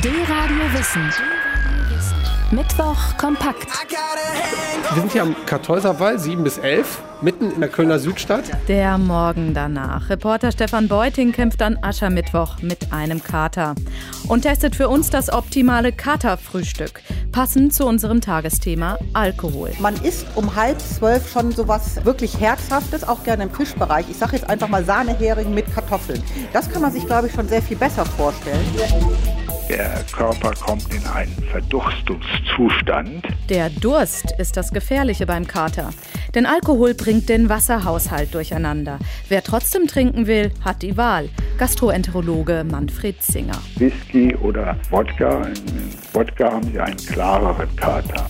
D-Radio Wissen. Mittwoch kompakt. Wir sind hier am Kartäuser Wall, 7 bis 11, mitten in der Kölner Südstadt. Der Morgen danach. Reporter Stefan Beuting kämpft an Aschermittwoch mit einem Kater und testet für uns das optimale Katerfrühstück, passend zu unserem Tagesthema Alkohol. Man isst um 11:30 schon sowas wirklich Herzhaftes, auch gerne im Fischbereich. Ich sage jetzt einfach mal Sahnehering mit Kartoffeln. Das kann man sich, glaube ich, schon sehr viel besser vorstellen. Der Körper kommt in einen Verdurstungszustand. Der Durst ist das Gefährliche beim Kater. Denn Alkohol bringt den Wasserhaushalt durcheinander. Wer trotzdem trinken will, hat die Wahl. Gastroenterologe Manfred Zinger. Whisky oder Wodka. In Wodka haben Sie einen klareren Kater.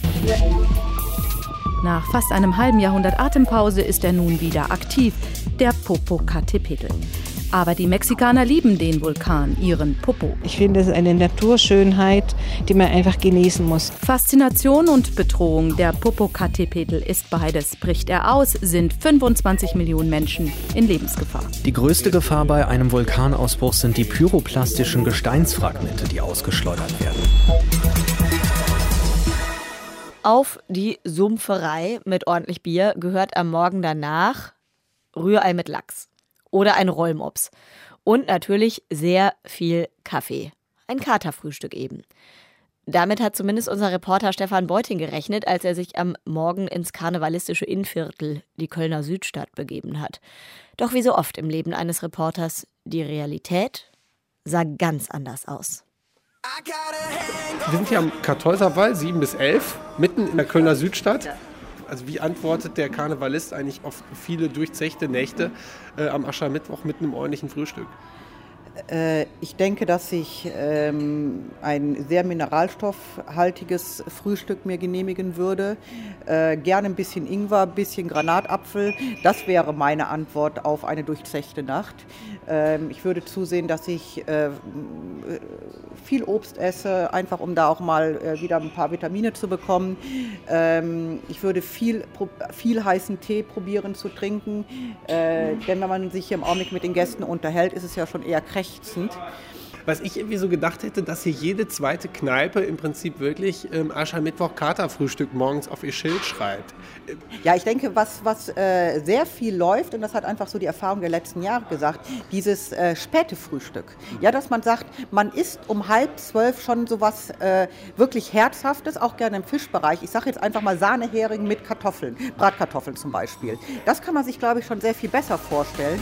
Nach fast einem halben Jahrhundert Atempause ist er nun wieder aktiv, der Popocatépetl. Aber die Mexikaner lieben den Vulkan, ihren Popo. Ich finde, es ist eine Naturschönheit, die man einfach genießen muss. Faszination und Bedrohung, der Popocatépetl ist beides. Bricht er aus, sind 25 Millionen Menschen in Lebensgefahr. Die größte Gefahr bei einem Vulkanausbruch sind die pyroplastischen Gesteinsfragmente, die ausgeschleudert werden. Auf die Sumpferei mit ordentlich Bier gehört am Morgen danach Rührei mit Lachs. Oder ein Rollmops. Und natürlich sehr viel Kaffee. Ein Katerfrühstück eben. Damit hat zumindest unser Reporter Stefan Beuting gerechnet, als er sich am Morgen ins karnevalistische Innviertel, die Kölner Südstadt, begeben hat. Doch wie so oft im Leben eines Reporters, die Realität sah ganz anders aus. Wir sind hier am Kartäuser Wall, 7 bis 11, mitten in der Kölner Südstadt. Also wie antwortet der Karnevalist eigentlich auf viele durchzechte Nächte am Aschermittwoch mit einem ordentlichen Frühstück? Ich denke, dass ich ein sehr mineralstoffhaltiges Frühstück mir genehmigen würde. Gerne ein bisschen Ingwer, ein bisschen Granatapfel. Das wäre meine Antwort auf eine durchzechte Nacht. Ich würde zusehen, dass ich viel Obst esse, einfach um da auch mal wieder ein paar Vitamine zu bekommen. Ich würde viel heißen Tee probieren zu trinken. Denn wenn man sich hier im Augenblick mit den Gästen unterhält, ist es ja schon eher krächzend. Was ich irgendwie so gedacht hätte, dass hier jede zweite Kneipe im Prinzip wirklich Aschermittwoch Katerfrühstück morgens auf ihr Schild schreibt. Ja, ich denke, was sehr viel läuft, und das hat einfach so die Erfahrung der letzten Jahre gesagt, dieses späte Frühstück. Ja, dass man sagt, man isst um 11:30 schon sowas wirklich Herzhaftes, auch gerne im Fischbereich. Ich sage jetzt einfach mal Sahnehering mit Kartoffeln, Bratkartoffeln zum Beispiel. Das kann man sich, glaube ich, schon sehr viel besser vorstellen.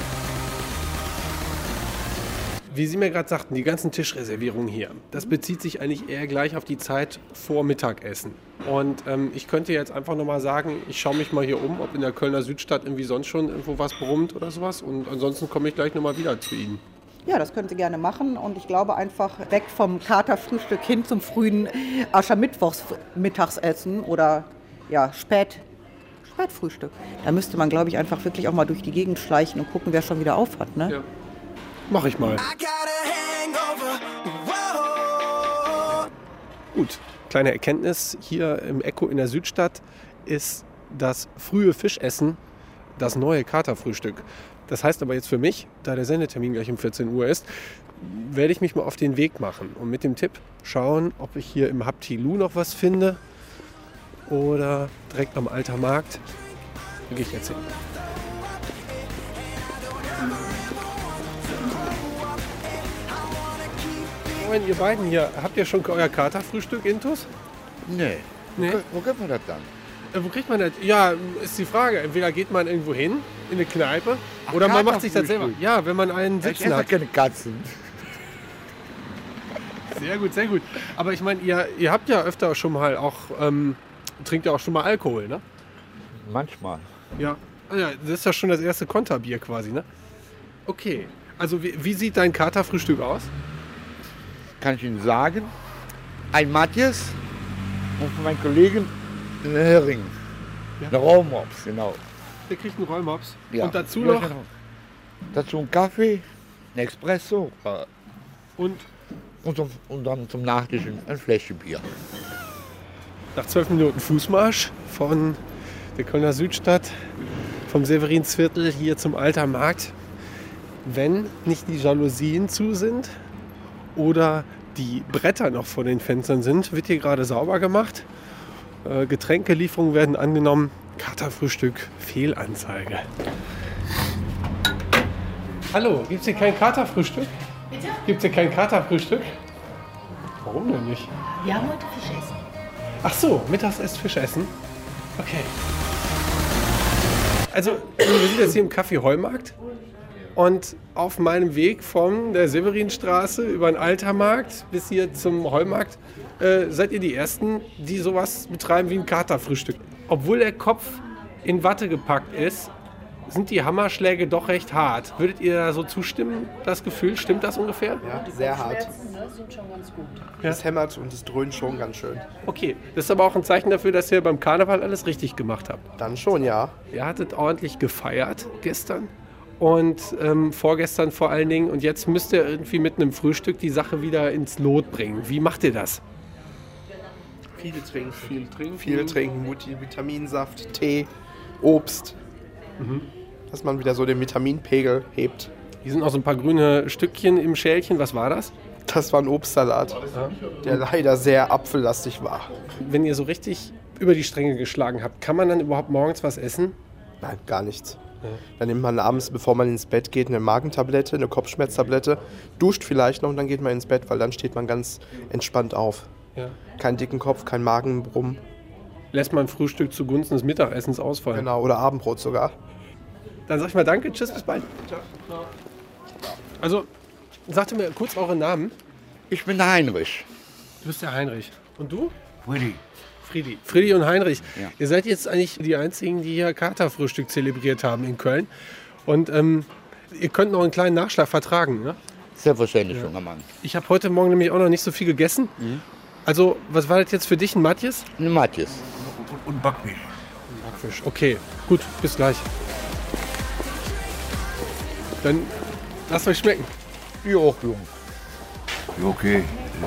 Wie Sie mir gerade sagten, die ganzen Tischreservierungen hier, das bezieht sich eigentlich eher gleich auf die Zeit vor Mittagessen. Und ich könnte jetzt einfach nochmal sagen, ich schaue mich mal hier um, ob in der Kölner Südstadt irgendwie sonst schon irgendwo was brummt oder sowas. Und ansonsten komme ich gleich nochmal wieder zu Ihnen. Ja, das können Sie gerne machen. Und ich glaube einfach weg vom Katerfrühstück hin zum frühen Aschermittwochs-Mittagsessen oder ja, Spätfrühstück. Da müsste man, glaube ich, einfach wirklich auch mal durch die Gegend schleichen und gucken, wer schon wieder auf hat. Ne? Ja. Mach ich mal. Gut, kleine Erkenntnis hier im Echo in der Südstadt ist das frühe Fischessen das neue Katerfrühstück. Das heißt aber jetzt für mich, da der Sendetermin gleich um 14 Uhr ist, werde ich mich mal auf den Weg machen und mit dem Tipp schauen, ob ich hier im Haptilu noch was finde oder direkt am Alter Markt. Da gehe ich jetzt hin. Moin, ihr beiden hier. Habt ihr schon euer Katerfrühstück intus? Nee. Wo kriegt man das dann? Wo kriegt man das? Ja, ist die Frage. Entweder geht man irgendwo hin, in eine Kneipe, oder man macht sich das selber. Ja, wenn man einen sitzen hat. Ich esse keine Katzen. Sehr gut, sehr gut. Aber ich meine, ihr habt ja öfter schon mal auch, trinkt ja auch schon mal Alkohol, ne? Manchmal. Ja. Ja, das ist ja schon das erste Konterbier quasi, ne? Okay. Also wie sieht dein Katerfrühstück aus? Kann ich Ihnen sagen, ein Matthias und von meinen Kollegen ein Hering. Ja. Ein Rollmops, genau. Der kriegt einen Rollmops. Ja. Und dazu noch? Dazu ein Kaffee, ein Espresso und dann zum Nachtisch ein Fläschchen Bier. Nach 12 Minuten Fußmarsch von der Kölner Südstadt, vom Severinsviertel hier zum Alter Markt, wenn nicht die Jalousien zu sind oder die Bretter noch vor den Fenstern sind, wird hier gerade sauber gemacht. Getränkelieferungen werden angenommen. Katerfrühstück, Fehlanzeige. Hallo, gibt's hier kein Katerfrühstück? Bitte? Gibt's hier kein Katerfrühstück? Warum denn nicht? Wir haben heute Fisch essen. Ach so, mittags erst Fisch essen? Okay. Also, wir sind jetzt hier im Café Heumarkt. Und auf meinem Weg von der Severinstraße über den Altermarkt bis hier zum Heumarkt seid ihr die Ersten, die sowas betreiben wie ein Katerfrühstück. Obwohl der Kopf in Watte gepackt ist, sind die Hammerschläge doch recht hart. Würdet ihr da so zustimmen, das Gefühl? Stimmt das ungefähr? Ja, sehr hart. Sind schon ganz gut. Ja. Es hämmert und es dröhnt schon ganz schön. Okay, das ist aber auch ein Zeichen dafür, dass ihr beim Karneval alles richtig gemacht habt. Dann schon, ja. Ihr hattet ordentlich gefeiert gestern und vorgestern vor allen Dingen. Und jetzt müsst ihr irgendwie mit einem Frühstück die Sache wieder ins Lot bringen. Wie macht ihr das? Viel trinken, Vitaminsaft, Tee, Obst. Dass man wieder so den Vitaminpegel hebt. Hier sind auch so ein paar grüne Stückchen im Schälchen. Was war das? Das war ein Obstsalat, der leider sehr apfellastig war. Wenn ihr so richtig über die Stränge geschlagen habt, kann man dann überhaupt morgens was essen? Nein, gar nichts. Ja. Dann nimmt man abends, bevor man ins Bett geht, eine Magentablette, eine Kopfschmerztablette, duscht vielleicht noch und dann geht man ins Bett, weil dann steht man ganz entspannt auf. Ja. Keinen dicken Kopf, kein Magenbrummen. Lässt man Frühstück zugunsten des Mittagessens ausfallen. Genau, oder Abendbrot sogar. Dann sag ich mal danke, tschüss, bis bald. Also, sagt mir kurz euren Namen. Ich bin der Heinrich. Du bist der Heinrich. Und du? Friedi. Friedi und Heinrich. Ja. Ihr seid jetzt eigentlich die Einzigen, die hier Katerfrühstück zelebriert haben in Köln. Und ihr könnt noch einen kleinen Nachschlag vertragen, ne? Selbstverständlich, junger Mann. Ich habe heute Morgen nämlich auch noch nicht so viel gegessen. Also, was war das jetzt für dich, ein Matjes? Ein Matjes. Und Backfisch. Backfisch, okay. Gut, bis gleich. Dann lasst euch schmecken. Ja, auch, Junge. Okay. Ja.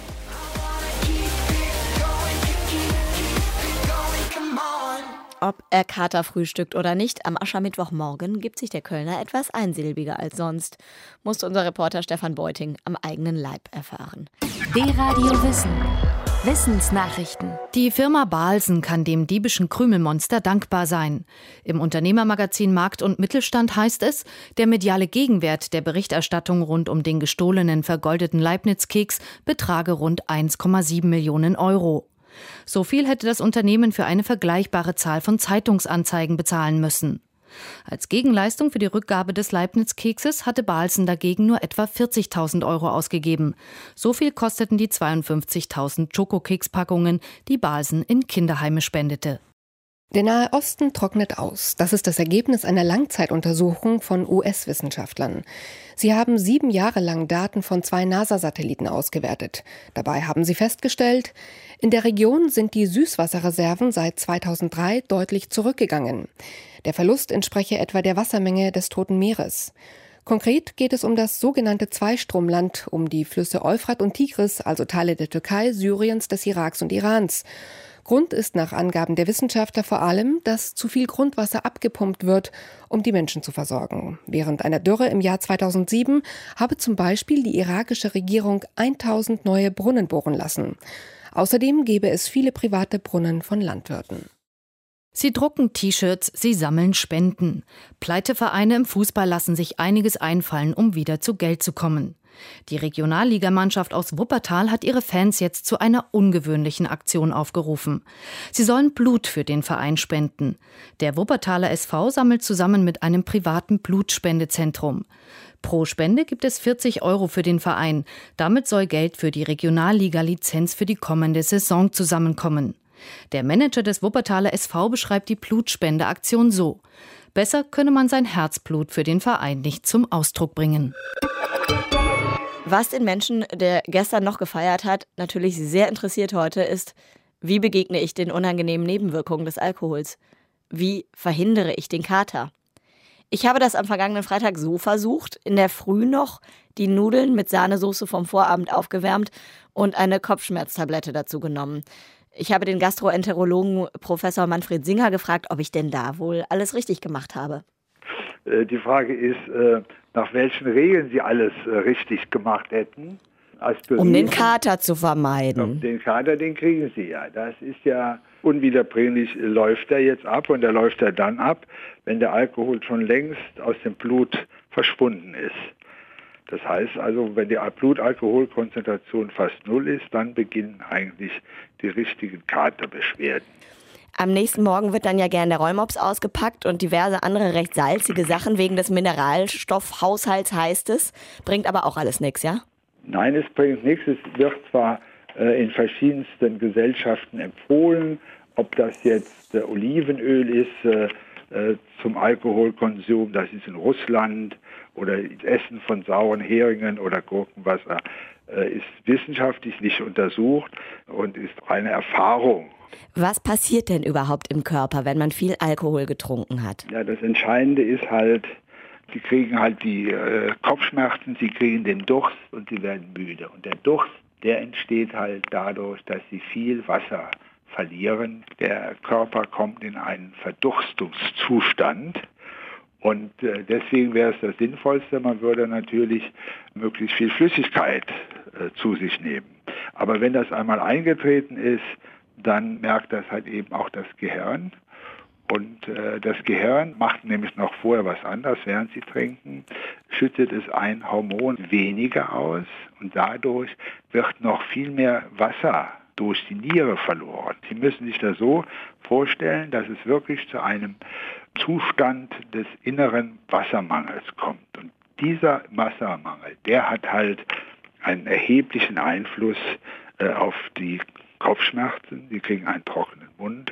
Ob er Kater frühstückt oder nicht, am Aschermittwochmorgen gibt sich der Kölner etwas einsilbiger als sonst, musste unser Reporter Stefan Beuting am eigenen Leib erfahren. D-Radio Wissen. Wissensnachrichten. Die Firma Balsen kann dem diebischen Krümelmonster dankbar sein. Im Unternehmermagazin Markt und Mittelstand heißt es, der mediale Gegenwert der Berichterstattung rund um den gestohlenen vergoldeten Leibniz-Keks betrage rund 1,7 Millionen Euro. So viel hätte das Unternehmen für eine vergleichbare Zahl von Zeitungsanzeigen bezahlen müssen. Als Gegenleistung für die Rückgabe des Leibniz-Kekses hatte Balsen dagegen nur etwa 40.000 Euro ausgegeben. So viel kosteten die 52.000 Schokokeks-Packungen, die Balsen in Kinderheime spendete. Der Nahe Osten trocknet aus. Das ist das Ergebnis einer Langzeituntersuchung von US-Wissenschaftlern. Sie haben 7 Jahre lang Daten von 2 NASA-Satelliten ausgewertet. Dabei haben sie festgestellt, in der Region sind die Süßwasserreserven seit 2003 deutlich zurückgegangen. Der Verlust entspreche etwa der Wassermenge des Toten Meeres. Konkret geht es um das sogenannte Zweistromland, um die Flüsse Euphrat und Tigris, also Teile der Türkei, Syriens, des Iraks und Irans. Grund ist nach Angaben der Wissenschaftler vor allem, dass zu viel Grundwasser abgepumpt wird, um die Menschen zu versorgen. Während einer Dürre im Jahr 2007 habe zum Beispiel die irakische Regierung 1000 neue Brunnen bohren lassen. Außerdem gäbe es viele private Brunnen von Landwirten. Sie drucken T-Shirts, sie sammeln Spenden. Pleitevereine im Fußball lassen sich einiges einfallen, um wieder zu Geld zu kommen. Die Regionalligamannschaft aus Wuppertal hat ihre Fans jetzt zu einer ungewöhnlichen Aktion aufgerufen. Sie sollen Blut für den Verein spenden. Der Wuppertaler SV sammelt zusammen mit einem privaten Blutspendezentrum. Pro Spende gibt es 40 Euro für den Verein. Damit soll Geld für die Regionalliga-Lizenz für die kommende Saison zusammenkommen. Der Manager des Wuppertaler SV beschreibt die Blutspendeaktion so: Besser könne man sein Herzblut für den Verein nicht zum Ausdruck bringen. Was den Menschen, der gestern noch gefeiert hat, natürlich sehr interessiert heute, ist, wie begegne ich den unangenehmen Nebenwirkungen des Alkohols? Wie verhindere ich den Kater? Ich habe das am vergangenen Freitag so versucht, in der Früh noch die Nudeln mit Sahnesoße vom Vorabend aufgewärmt und eine Kopfschmerztablette dazu genommen. Ich habe den Gastroenterologen Professor Manfred Singer gefragt, ob ich denn da wohl alles richtig gemacht habe. Die Frage ist, nach welchen Regeln Sie alles richtig gemacht hätten. Um den Kater zu vermeiden. Den Kater, den kriegen Sie ja. Das ist ja unwiederbringlich, läuft er jetzt ab und der läuft er dann ab, wenn der Alkohol schon längst aus dem Blut verschwunden ist. Das heißt also, wenn die Blutalkoholkonzentration fast 0 ist, dann beginnen eigentlich die richtigen Katerbeschwerden. Am nächsten Morgen wird dann ja gerne der Rollmops ausgepackt und diverse andere recht salzige Sachen wegen des Mineralstoffhaushalts, heißt es. Bringt aber auch alles nichts, ja? Nein, es bringt nichts. Es wird zwar in verschiedensten Gesellschaften empfohlen, ob das jetzt Olivenöl ist zum Alkoholkonsum, das ist in Russland, oder das Essen von sauren Heringen oder Gurkenwasser, ist wissenschaftlich nicht untersucht und ist eine Erfahrung. Was passiert denn überhaupt im Körper, wenn man viel Alkohol getrunken hat? Ja, das Entscheidende ist halt, sie kriegen halt die Kopfschmerzen, sie kriegen den Durst und sie werden müde. Und der Durst, der entsteht halt dadurch, dass sie viel Wasser verlieren. Der Körper kommt in einen Verdurstungszustand. Und deswegen wäre es das Sinnvollste, man würde natürlich möglichst viel Flüssigkeit zu sich nehmen. Aber wenn das einmal eingetreten ist, dann merkt das halt eben auch das Gehirn. Und das Gehirn macht nämlich noch vorher was anderes, während Sie trinken, schüttet es ein Hormon weniger aus und dadurch wird noch viel mehr Wasser durch die Niere verloren. Sie müssen sich das so vorstellen, dass es wirklich zu einem Zustand des inneren Wassermangels kommt. Und dieser Wassermangel, der hat halt einen erheblichen Einfluss auf die Kopfschmerzen. Sie kriegen einen trockenen Mund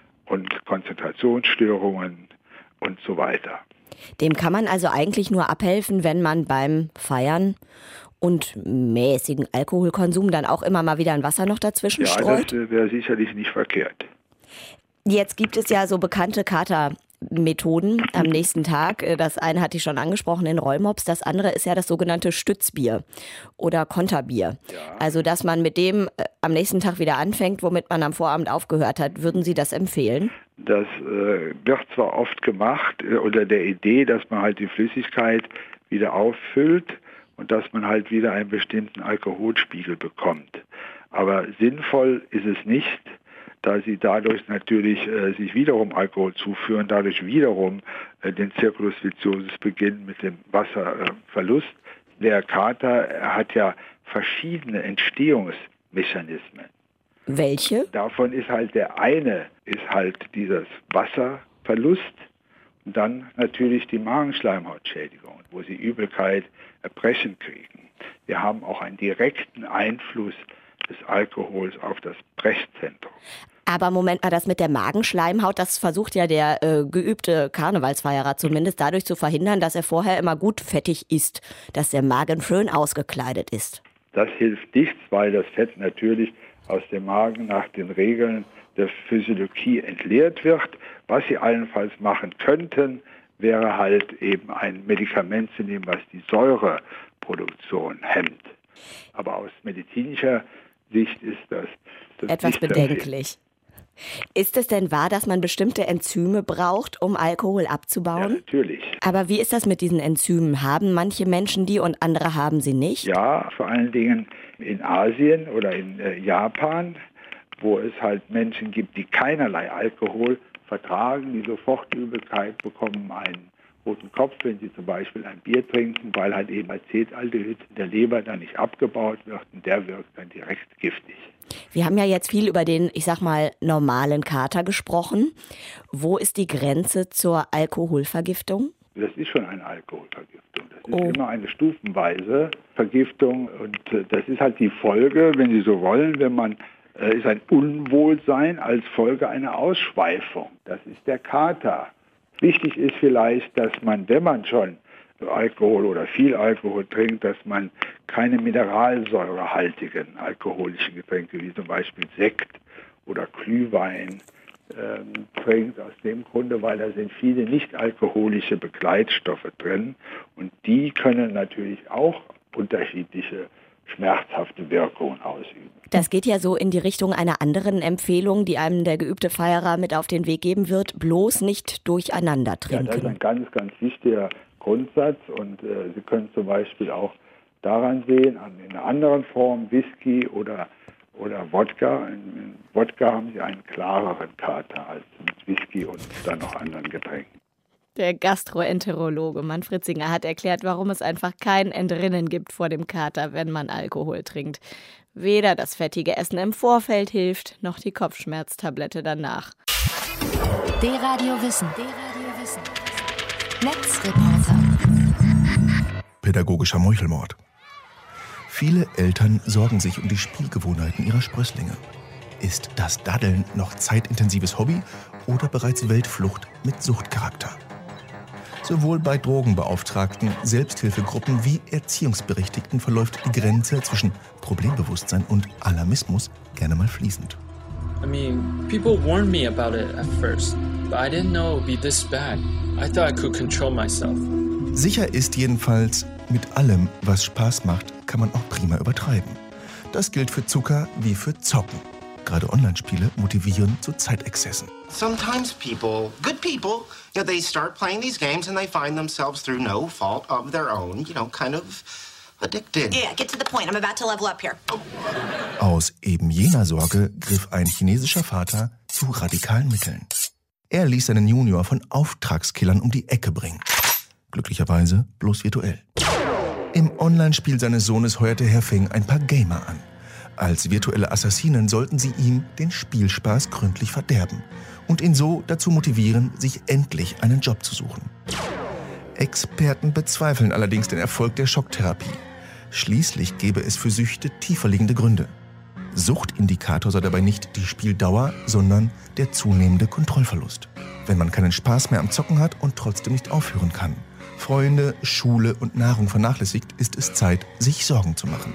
und Konzentrationsstörungen und so weiter. Dem kann man also eigentlich nur abhelfen, wenn man beim Feiern und mäßigen Alkoholkonsum dann auch immer mal wieder ein Wasser noch dazwischen streut? Ja, das wäre sicherlich nicht verkehrt. Jetzt gibt es ja so bekannte Katermethoden am nächsten Tag. Das eine hatte ich schon angesprochen, den Rollmops. Das andere ist ja das sogenannte Stützbier oder Konterbier. Ja. Also, dass man mit dem am nächsten Tag wieder anfängt, womit man am Vorabend aufgehört hat. Würden Sie das empfehlen? Das wird zwar oft gemacht unter der Idee, dass man halt die Flüssigkeit wieder auffüllt und dass man halt wieder einen bestimmten Alkoholspiegel bekommt. Aber sinnvoll ist es nicht, da sie dadurch natürlich sich wiederum Alkohol zuführen, dadurch wiederum den Circulus viciosus beginnen mit dem Wasserverlust. Der Kater hat ja verschiedene Entstehungsmechanismen. Welche? Davon ist halt der eine, ist halt dieses Wasserverlust und dann natürlich die Magenschleimhautschädigung, wo sie Übelkeit, Erbrechen kriegen. Wir haben auch einen direkten Einfluss des Alkohols auf das Brechzentrum. Aber Moment mal, das mit der Magenschleimhaut, das versucht ja der geübte Karnevalsfeierer zumindest dadurch zu verhindern, dass er vorher immer gut fettig isst, dass der Magen schön ausgekleidet ist. Das hilft nichts, weil das Fett natürlich aus dem Magen nach den Regeln der Physiologie entleert wird. Was sie allenfalls machen könnten, wäre halt eben ein Medikament zu nehmen, was die Säureproduktion hemmt. Aber aus medizinischer Sicht ist das etwas bedenklich. Ist es denn wahr, dass man bestimmte Enzyme braucht, um Alkohol abzubauen? Ja, natürlich. Aber wie ist das mit diesen Enzymen? Haben manche Menschen die und andere haben sie nicht? Ja, vor allen Dingen in Asien oder in Japan, wo es halt Menschen gibt, die keinerlei Alkohol vertragen, die sofort Übelkeit bekommen, einen roten Kopf, wenn sie zum Beispiel ein Bier trinken, weil halt eben Acetaldehyd in der Leber dann nicht abgebaut wird und der wirkt dann direkt giftig. Wir haben ja jetzt viel über den, ich sag mal, normalen Kater gesprochen. Wo ist die Grenze zur Alkoholvergiftung? Das ist schon eine Alkoholvergiftung. Das ist immer eine stufenweise Vergiftung und das ist halt die Folge, wenn Sie so wollen, wenn man ist ein Unwohlsein als Folge einer Ausschweifung. Das ist der Kater. Wichtig ist vielleicht, dass man, wenn man schon Alkohol oder viel Alkohol trinkt, dass man keine mineralsäurehaltigen alkoholischen Getränke wie zum Beispiel Sekt oder Glühwein trinkt. Aus dem Grunde, weil da sind viele nicht alkoholische Begleitstoffe drin und die können natürlich auch unterschiedliche schmerzhafte Wirkungen ausüben. Das geht ja so in die Richtung einer anderen Empfehlung, die einem der geübte Feierer mit auf den Weg geben wird, bloß nicht durcheinander trinken. Ja, das ist ein ganz, ganz wichtiger Grundsatz und Sie können zum Beispiel auch daran sehen, in einer anderen Form, Whisky oder Wodka. In Wodka haben sie einen klareren Kater als mit Whisky und dann noch anderen Getränken. Der Gastroenterologe Manfred Singer hat erklärt, warum es einfach kein Entrinnen gibt vor dem Kater, wenn man Alkohol trinkt. Weder das fettige Essen im Vorfeld hilft, noch die Kopfschmerztablette danach. D-Radio Wissen. Netzreporter. Pädagogischer Meuchelmord. Viele Eltern sorgen sich um die Spielgewohnheiten ihrer Sprösslinge. Ist das Daddeln noch zeitintensives Hobby oder bereits Weltflucht mit Suchtcharakter? Sowohl bei Drogenbeauftragten, Selbsthilfegruppen wie Erziehungsberechtigten verläuft die Grenze zwischen Problembewusstsein und Alarmismus gerne mal fließend. I mean, people warned me about it at first, but I didn't know it'd be this bad. I thought I could control myself. Sicher ist jedenfalls, mit allem, was Spaß macht, kann man auch prima übertreiben. Das gilt für Zucker wie für Zocken. Gerade Online-Spiele motivieren zu Zeitexzessen. Sometimes good people, they start playing these games and they find themselves through no fault of their own, kind of addicted. Yeah, get to the point. I'm about to level up here. Aus eben jener Sorge griff ein chinesischer Vater zu radikalen Mitteln. Er ließ seinen Junior von Auftragskillern um die Ecke bringen. Glücklicherweise bloß virtuell. Im Online-Spiel seines Sohnes heuerte Herr Feng ein paar Gamer an. Als virtuelle Assassinen sollten sie ihm den Spielspaß gründlich verderben und ihn so dazu motivieren, sich endlich einen Job zu suchen. Experten bezweifeln allerdings den Erfolg der Schocktherapie. Schließlich gäbe es für Süchte tiefer liegende Gründe. Suchtindikator sei dabei nicht die Spieldauer, sondern der zunehmende Kontrollverlust. Wenn man keinen Spaß mehr am Zocken hat und trotzdem nicht aufhören kann, Freunde, Schule und Nahrung vernachlässigt, ist es Zeit, sich Sorgen zu machen.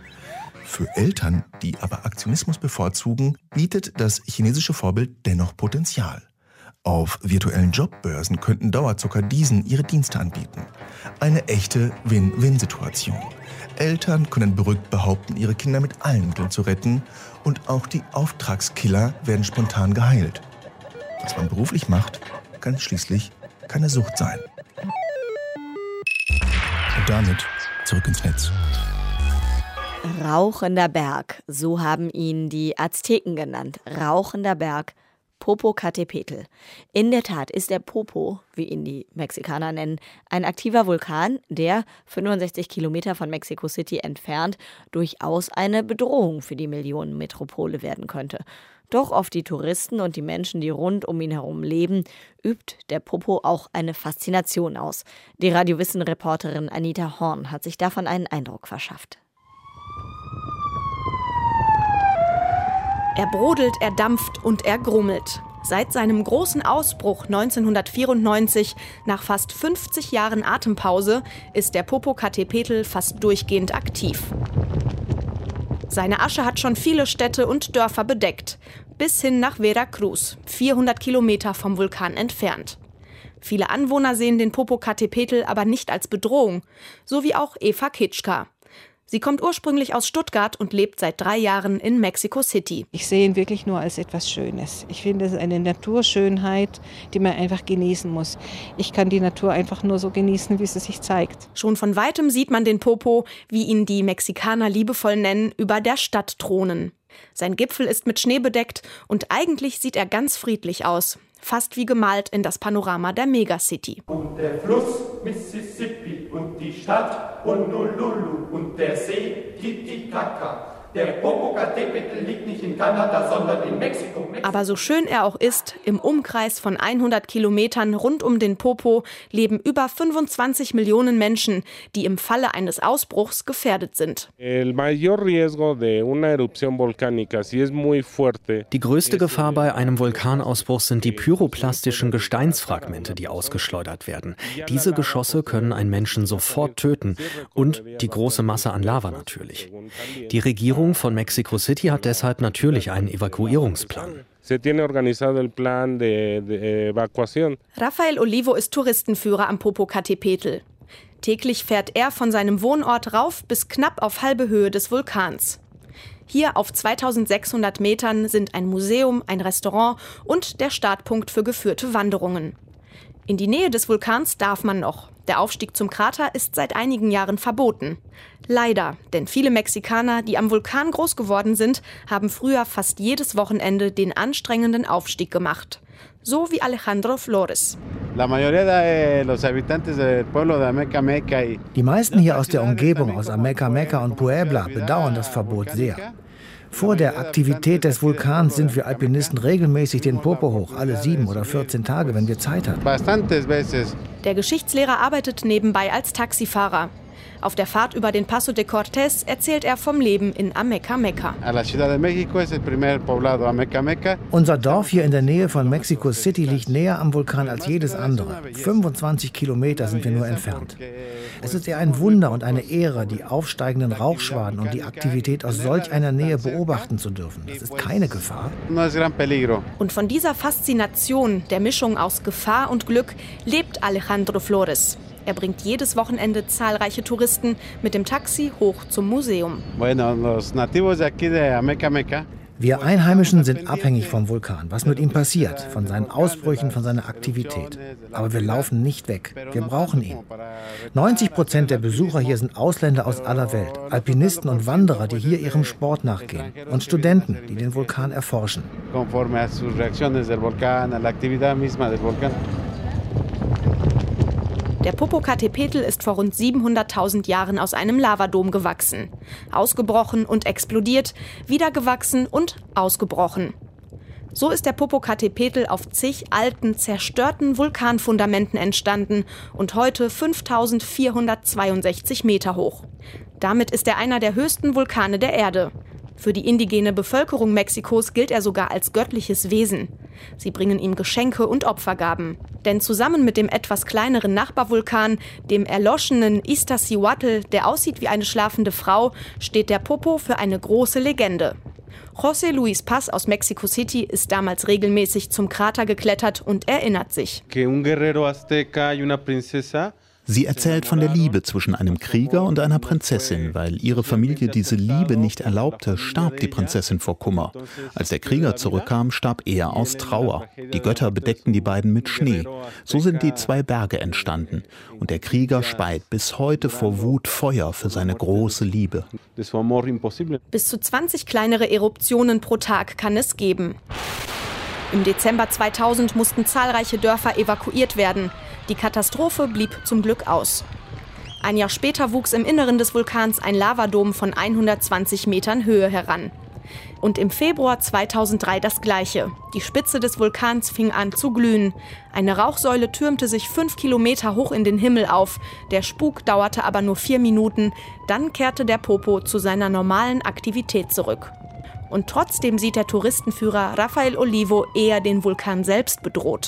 Für Eltern, die aber Aktionismus bevorzugen, bietet das chinesische Vorbild dennoch Potenzial. Auf virtuellen Jobbörsen könnten Dauerzocker diesen ihre Dienste anbieten. Eine echte Win-Win-Situation. Eltern können beruhigt behaupten, ihre Kinder mit allen Mitteln zu retten, und auch die Auftragskiller werden spontan geheilt. Was man beruflich macht, kann schließlich keine Sucht sein. Und damit zurück ins Netz. Rauchender Berg, so haben ihn die Azteken genannt. Rauchender Berg, Popocatépetl. In der Tat ist der Popo, wie ihn die Mexikaner nennen, ein aktiver Vulkan, der 65 Kilometer von Mexico City entfernt durchaus eine Bedrohung für die Millionenmetropole werden könnte. Doch auf die Touristen und die Menschen, die rund um ihn herum leben, übt der Popo auch eine Faszination aus. Die Radio-Wissen-Reporterin Anita Horn hat sich davon einen Eindruck verschafft. Er brodelt, er dampft und er grummelt. Seit seinem großen Ausbruch 1994, nach fast 50 Jahren Atempause, ist der Popocatépetl fast durchgehend aktiv. Seine Asche hat schon viele Städte und Dörfer bedeckt, bis hin nach Veracruz, 400 Kilometer vom Vulkan entfernt. Viele Anwohner sehen den Popocatépetl aber nicht als Bedrohung, so wie auch Eva Kitschka. Sie kommt ursprünglich aus Stuttgart und lebt seit 3 Jahren in Mexico City. Ich sehe ihn wirklich nur als etwas Schönes. Ich finde es eine Naturschönheit, die man einfach genießen muss. Ich kann die Natur einfach nur so genießen, wie sie sich zeigt. Schon von Weitem sieht man den Popo, wie ihn die Mexikaner liebevoll nennen, über der Stadt thronen. Sein Gipfel ist mit Schnee bedeckt und eigentlich sieht er ganz friedlich aus. Fast wie gemalt in das Panorama der Megacity. Und der Fluss Mississippi und die Stadt Honolulu und der See Titicaca. Der Popocatépetl liegt nicht in Kanada, sondern in Mexiko. Aber so schön er auch ist, im Umkreis von 100 Kilometern rund um den Popo leben über 25 Millionen Menschen, die im Falle eines Ausbruchs gefährdet sind. Die größte Gefahr bei einem Vulkanausbruch sind die pyroplastischen Gesteinsfragmente, die ausgeschleudert werden. Diese Geschosse können einen Menschen sofort töten und die große Masse an Lava natürlich. Die Regierung von Mexico City hat deshalb natürlich einen Evakuierungsplan. Rafael Olivo ist Touristenführer am Popocatépetl. Täglich fährt er von seinem Wohnort rauf bis knapp auf halbe Höhe des Vulkans. Hier auf 2600 Metern sind ein Museum, ein Restaurant und der Startpunkt für geführte Wanderungen. In die Nähe des Vulkans darf man noch. Der Aufstieg zum Krater ist seit einigen Jahren verboten. Leider, denn viele Mexikaner, die am Vulkan groß geworden sind, haben früher fast jedes Wochenende den anstrengenden Aufstieg gemacht. So wie Alejandro Flores. Die meisten hier aus der Umgebung, aus Ameca Meca und Puebla, bedauern das Verbot sehr. Vor der Aktivität des Vulkans sind wir Alpinisten regelmäßig den Popo hoch, alle 7 oder 14 Tage, wenn wir Zeit haben. Der Geschichtslehrer arbeitet nebenbei als Taxifahrer. Auf der Fahrt über den Paso de Cortés erzählt er vom Leben in Ameca Meca. Unser Dorf hier in der Nähe von Mexico City liegt näher am Vulkan als jedes andere. 25 Kilometer sind wir nur entfernt. Es ist eher ein Wunder und eine Ehre, die aufsteigenden Rauchschwaden und die Aktivität aus solch einer Nähe beobachten zu dürfen. Das ist keine Gefahr. Und von dieser Faszination, der Mischung aus Gefahr und Glück, lebt Alejandro Flores. Er bringt jedes Wochenende zahlreiche Touristen mit dem Taxi hoch zum Museum. Wir Einheimischen sind abhängig vom Vulkan, was mit ihm passiert, von seinen Ausbrüchen, von seiner Aktivität. Aber wir laufen nicht weg. Wir brauchen ihn. 90% der Besucher hier sind Ausländer aus aller Welt, Alpinisten und Wanderer, die hier ihrem Sport nachgehen, und Studenten, die den Vulkan erforschen. Der Popocatépetl ist vor rund 700.000 Jahren aus einem Lavadom gewachsen. Ausgebrochen und explodiert, wieder gewachsen und ausgebrochen. So ist der Popocatépetl auf zig alten, zerstörten Vulkanfundamenten entstanden und heute 5.462 Meter hoch. Damit ist er einer der höchsten Vulkane der Erde. Für die indigene Bevölkerung Mexikos gilt er sogar als göttliches Wesen. Sie bringen ihm Geschenke und Opfergaben. Denn zusammen mit dem etwas kleineren Nachbarvulkan, dem erloschenen Iztaccíhuatl, der aussieht wie eine schlafende Frau, steht der Popo für eine große Legende. José Luis Paz aus Mexico City ist damals regelmäßig zum Krater geklettert und erinnert sich. Sie erzählt von der Liebe zwischen einem Krieger und einer Prinzessin. Weil ihre Familie diese Liebe nicht erlaubte, starb die Prinzessin vor Kummer. Als der Krieger zurückkam, starb er aus Trauer. Die Götter bedeckten die beiden mit Schnee. So sind die 2 Berge entstanden. Und der Krieger speit bis heute vor Wut Feuer für seine große Liebe. Bis zu 20 kleinere Eruptionen pro Tag kann es geben. Im Dezember 2000 mussten zahlreiche Dörfer evakuiert werden. Die Katastrophe blieb zum Glück aus. Ein Jahr später wuchs im Inneren des Vulkans ein Lavadom von 120 Metern Höhe heran. Und im Februar 2003 das Gleiche. Die Spitze des Vulkans fing an zu glühen. Eine Rauchsäule türmte sich 5 Kilometer hoch in den Himmel auf. Der Spuk dauerte aber nur 4 Minuten. Dann kehrte der Popo zu seiner normalen Aktivität zurück. Und trotzdem sieht der Touristenführer Rafael Olivo eher den Vulkan selbst bedroht.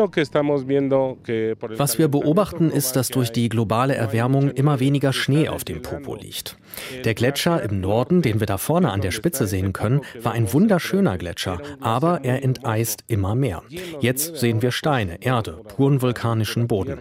Was wir beobachten, ist, dass durch die globale Erwärmung immer weniger Schnee auf dem Popo liegt. Der Gletscher im Norden, den wir da vorne an der Spitze sehen können, war ein wunderschöner Gletscher, aber er enteist immer mehr. Jetzt sehen wir Steine, Erde, puren vulkanischen Boden.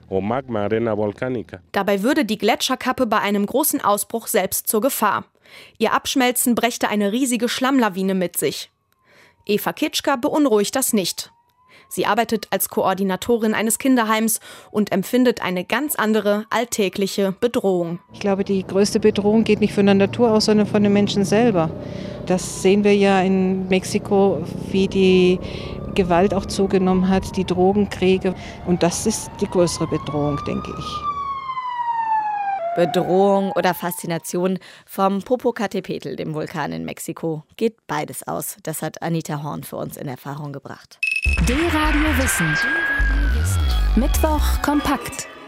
Dabei würde die Gletscherkappe bei einem großen Ausbruch selbst zur Gefahr. Ihr Abschmelzen brächte eine riesige Schlammlawine mit sich. Eva Kitschka beunruhigt das nicht. Sie arbeitet als Koordinatorin eines Kinderheims und empfindet eine ganz andere, alltägliche Bedrohung. Ich glaube, die größte Bedrohung geht nicht von der Natur aus, sondern von den Menschen selber. Das sehen wir ja in Mexiko, wie die Gewalt auch zugenommen hat, die Drogenkriege. Und das ist die größere Bedrohung, denke ich. Bedrohung oder Faszination vom Popocatépetl, dem Vulkan in Mexiko, geht beides aus. Das hat Anita Horn für uns in Erfahrung gebracht. D-Radio Wissen. Mittwoch kompakt.